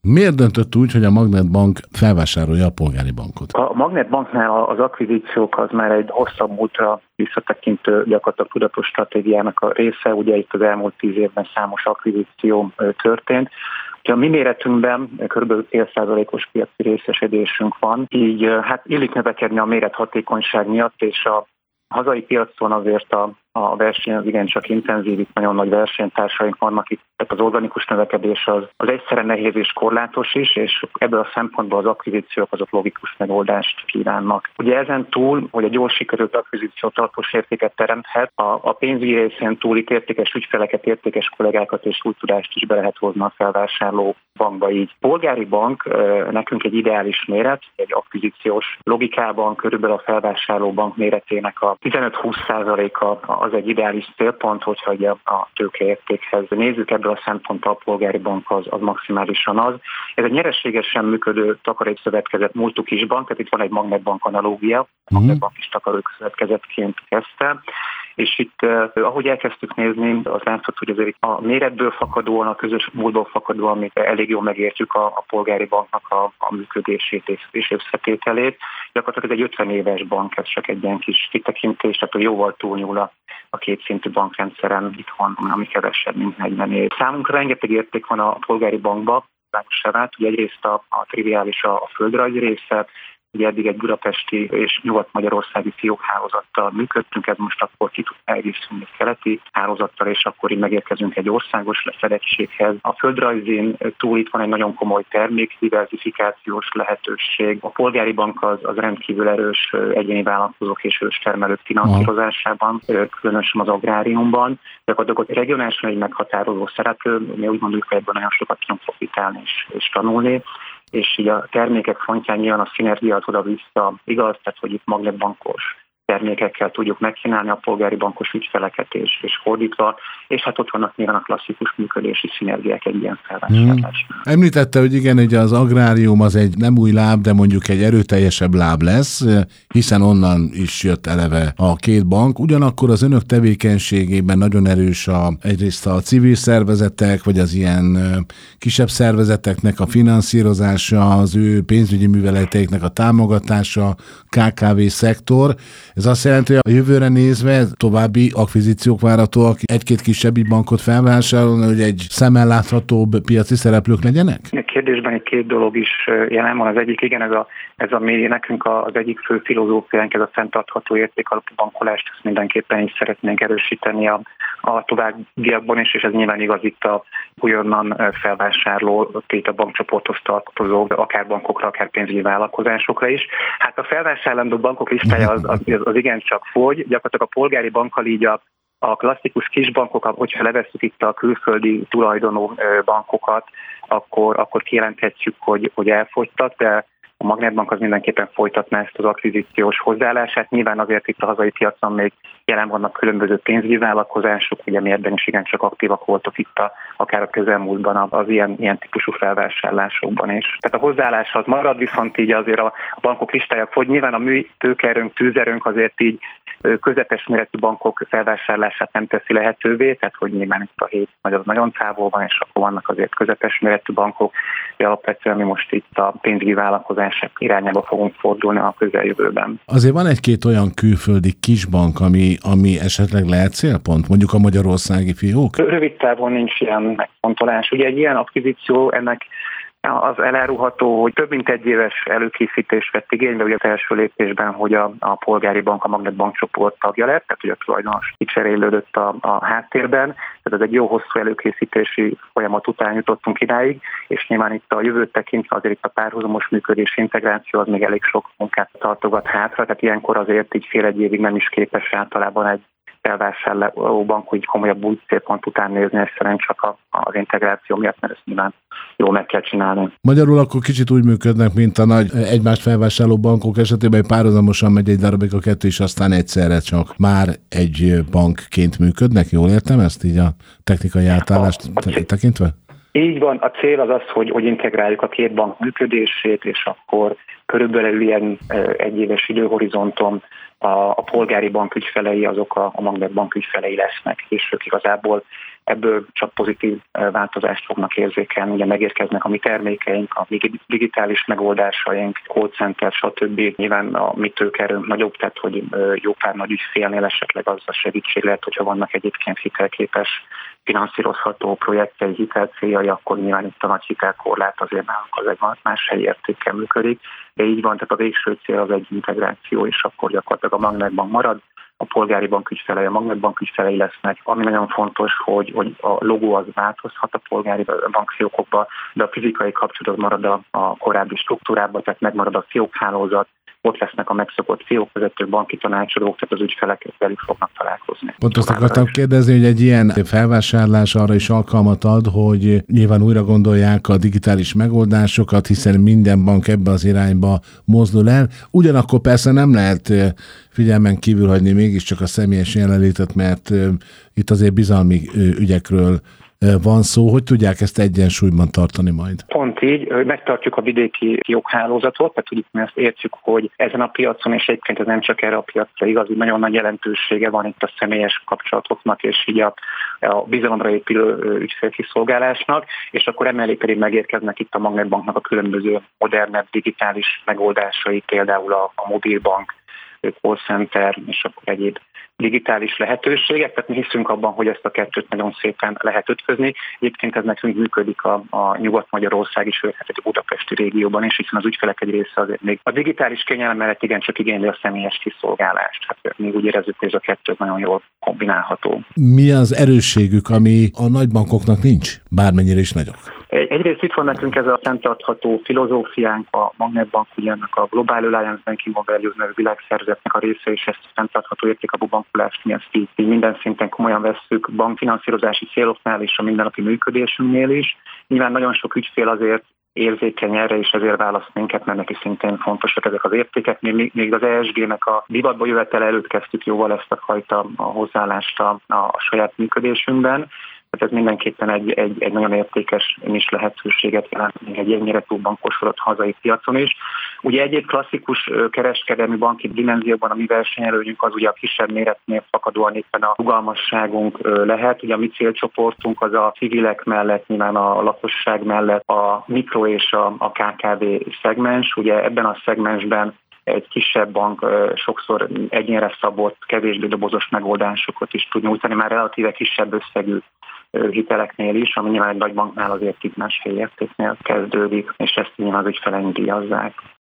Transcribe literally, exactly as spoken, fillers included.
Miért döntött úgy, hogy a Magnet Bank felvásárolja a Polgári Bankot? A Magnet Banknál az akvizíciók az már egy hosszabb múltra visszatekintő gyakorlatilag tudatos stratégiának a része. Ugye itt az elmúlt tíz évben számos akvizíció történt. A mi méretünkben kb. Fél százalékos piaci részesedésünk van, így hát illik növekedni a mérethatékonyság miatt, és a hazai piacon azért a, a verseny az igencsak intenzív, itt nagyon nagy versenytársaink vannak, itt az organikus növekedés az, az egyszerre nehéz és korlátos is, és ebből a szempontból az akvizíciók azok logikus megoldást kívánnak. Ugye ezen túl, hogy a gyors sikerült akvizíció tartós értéket teremthet, a, a pénzügyi részén túl itt értékes ügyfeleket, értékes kollégákat és új tudást is be lehet hozni a felvásárló bankba így. Polgári Bank nekünk egy ideális méret, egy akvizíciós logikában körülbelül a felvásárló bank méretének a tizenöt-húsz százaléka az egy ideális célpont, hogyha ugye a tőkeértékhez nézzük, ebből a szempontból a Polgári Bank az, az maximálisan az. Ez egy nyereségesen működő takarékszövetkezet múltukis bank, tehát itt van egy Magnetbank analógia, a Magnetbank is takarékszövetkezetként kezdte, és itt, eh, ahogy elkezdtük nézni, az látszott, hogy azért a méretből fakadóan, a közös múltból fakadóan még elég jól megértjük a, a Polgári Banknak a, a működését és, és összetételét. Gyakorlatilag ez egy ötven éves bank, ez csak egy ilyen kis kitekintés, tehát jóval túlnyúl a, a kétszintű bankrendszeren itthon, ami kevesebb, mint negyven év. Számunkra rengeteg érték van a Polgári Bankban, ugye egyrészt a, a triviális a, a földrajzi része, ugye eddig egy budapesti és nyugat-magyarországi fiókhálózattal működtünk, ez most akkor ki tud elgészülni egy keleti hálózattal, és akkor így megérkezünk egy országos lefedettséghez. A földrajzin túl itt van egy nagyon komoly termék, diversifikációs lehetőség. A Polgári Bank az, az rendkívül erős egyéni vállalkozók és őstermelők finanszírozásában, különösen az agráriumban. Gyakorlatilag regionálisan egy meghatározó szereplő, mi úgy gondoljuk, hogy ebből nagyon sokat tudunk profitálni és, és tanulni. És így a termékek frontján nyilván a szinergia az oda-vissza igaz, tehát hogy itt magnetbankos termékekkel tudjuk megkínálni a polgári bankos ügyfeleket és, és fordítva, és hát ott vannak nyilván a klasszikus működési szinergiák egy ilyen felvásárlásnál. Hmm. Említette, hogy igen, hogy az agrárium az egy nem új láb, de mondjuk egy erőteljesebb láb lesz, hiszen onnan is jött eleve a két bank. Ugyanakkor az önök tevékenységében nagyon erős a, egyrészt a civil szervezetek, vagy az ilyen kisebb szervezeteknek a finanszírozása, az ő pénzügyi műveleteiknek a támogatása, ká ká vé szektor. Ez azt jelenti, hogy a jövőre nézve további akvizíciók várhatóak, egy-két kisebbi bankot felvásárolni, hogy egy szemmel láthatóbb piaci szereplők legyenek? A kérdésben egy két dolog is jelen van. Az egyik, igen, ez a, ez a mi, nekünk az egyik fő filozófiánk, ez a fenntartható értékalapú bankolást, ezt mindenképpen is szeretnénk erősíteni a, a továbbiakban is, és ez nyilván igaz itt a újonnan felvásárló tét a bankcsoporthoz tartozó, akár bankokra, akár pénzügyi vállalkozásokra is. Hát a felvásárlandó bankok listája az, az, az igencsak fogy. Gyakorlatilag a Polgári Bankkal így a, a klasszikus kisbankok, hogyha levesszük itt a külföldi tulajdonú bankokat, akkor, akkor kijelenthetjük, hogy, hogy elfogytak, de a Magnetbank az mindenképpen folytatná ezt az akvizíciós hozzáállását. Nyilván azért itt a hazai piacon még jelen vannak különböző pénzügyi vállalkozások, ugye mi ebben is igencsak aktívak voltak itt a, akár a közelmúltban az ilyen, ilyen típusú felvásárlásokban is. Tehát a hozzáállás az marad, viszont így azért a bankok listája fogy. Nyilván a mi tőkeerőnk, tűzerőnk azért így közepes méretű bankok felvásárlását nem teszi lehetővé, tehát hogy nyilván itt a hét nagy az nagyon távol van, és akkor vannak azért közepes méretű bankok, de alapvetően mi most itt a pénzügyi vállalkozások irányába fogunk fordulni a közeljövőben. Azért van egy-két olyan külföldi kisbank, ami, ami esetleg lehet célpont, mondjuk a magyarországi fiók? Rövid távon nincs ilyen megfontolás. Ugye egy ilyen akvizíció ennek az elárulható, hogy több mint egy éves előkészítés vett igénybe, ugye az első lépésben, hogy a, a Polgári Bank a Magnetbank csoport tagja lett, tehát hogy a tulajdonos kicserélődött a, a háttérben, tehát ez egy jó hosszú előkészítési folyamat után jutottunk idáig, és nyilván itt a jövőt tekintve azért itt a párhuzamos működés integráció az még elég sok munkát tartogat hátra, tehát ilyenkor azért így fél egy évig nem is képes általában egy felvásárló bank, hogy komolyabb új célpont után nézni, egyszerűen csak a, az integráció miatt, mert ezt nyilván jól meg kell csinálni. Magyarul akkor kicsit úgy működnek, mint a nagy egymást felvásárló bankok esetében, hogy párhuzamosan megy egy darabig a kettő, és aztán egyszerre csak már egy bankként működnek. Jól értem ezt így a technikai átállást tekintve? Így van, a cél az az, hogy, hogy integráljuk a két bank működését, és akkor körülbelül ilyen egyéves időhorizonton a, a Polgári Bank ügyfelei azok a, a Magnetbank ügyfelei lesznek, és ők igazából ebből csak pozitív változást fognak érzékelni, ugye megérkeznek a mi termékeink, a digitális megoldásaink, call center, stb. Nyilván a mi tőkerőnk nagyobb, tehát hogy jó pár nagy ügyfélnél esetleg az a segítség lehet, hogyha vannak egyébként hitelképes, finanszírozható projektei, hitelcéljai, akkor nyilván itt a nagy hitelkorlát azért nálunk az egy más helyi értékkel működik, de így van, tehát a végső cél az egy integráció, és akkor gyakorlatilag a Magnetbank marad, a polgári bank ügyfelei, a Magnetbank ügyfelei lesznek. Ami nagyon fontos, hogy, hogy a logó az változhat a polgári bankfiókokba, de a fizikai kapcsolat marad a, a korábbi struktúrában, tehát megmarad a fiókhálózat, ott lesznek a megszokott fiókvezetők, banki tanácsadók, tehát az ügyfelek velük fognak találkozni. Pont azt akartam kérdezni, hogy egy ilyen felvásárlás arra is alkalmat ad, hogy nyilván újra gondolják a digitális megoldásokat, hiszen minden bank ebbe az irányba mozdul el. Ugyanakkor persze nem lehet figyelmen kívül hagyni mégiscsak a személyes jelenlétet, mert itt azért bizalmi ügyekről van szó, hogy tudják ezt egyensúlyban tartani majd? Pont így, megtartjuk a vidéki joghálózatot, tehát úgy mi ezt értjük, hogy ezen a piacon, és egyébként ez nem csak erre a piacra igaz, hogy nagyon nagy jelentősége van itt a személyes kapcsolatoknak, és így a, a bizalomra épülő ügyfélkiszolgálásnak, és akkor emellé pedig megérkeznek itt a Magnetbanknak a különböző modernebb digitális megoldásai, például a, a mobilbank, call center, és akkor egyéb digitális lehetőségek, tehát mi hiszünk abban, hogy ezt a kettőt nagyon szépen lehet ötvözni. Egyébként ez nekünk működik a, a Nyugat-Magyarország is, hát a budapesti régióban is, hiszen az ügyfelek egy része azért még a digitális kényelem mellett igencsak igényli a személyes kiszolgálást. Hát mi úgy érezzük, hogy ez a kettő nagyon jól kombinálható. Mi az erősségük, ami a nagybankoknak nincs, bármennyire is nagyok? Egyrészt itt van nekünk ez a fenntartható filozófiánk, a Magnetbank ugye ennek a Global Alliance Banking on Values nevű világszervezetnek a része, és ezt a fenntartható értékabú bankolást mi ezt így, így minden szinten komolyan vesszük bankfinanszírozási céloknál és a mindennapi működésünknél is. Nyilván nagyon sok ügyfél azért érzékeny erre, és ezért választ minket, mert neki szintén fontosak ezek az értékek. Mi még az E S G-nek a divatba jövetele előtt kezdtük jóval ezt a fajta a hozzáállást a, a saját működésünkben. Tehát ez mindenképpen egy, egy, egy nagyon értékes is lehetőséget jelent egy ennyire túlbankosodott hazai piacon is. Ugye egyéb klasszikus kereskedelmi banki dimenzióban a mi versenyelőnyünk az ugye a kisebb méretnél fakadóan éppen a rugalmasságunk lehet. Ugye a mi célcsoportunk az a civilek mellett, nyilván a lakosság mellett a mikro és a, a ká ká vé szegmens. Ugye ebben a szegmensben egy kisebb bank sokszor egyénre szabott, kevésbé dobozos megoldásokat is tud nyújtani, már relatíve kisebb összegű hiteleknél is, ami nyilván egy nagy banknál azért itt más helyértéknél kezdődik, és ezt nyilván az ügyfeleink díjazzák.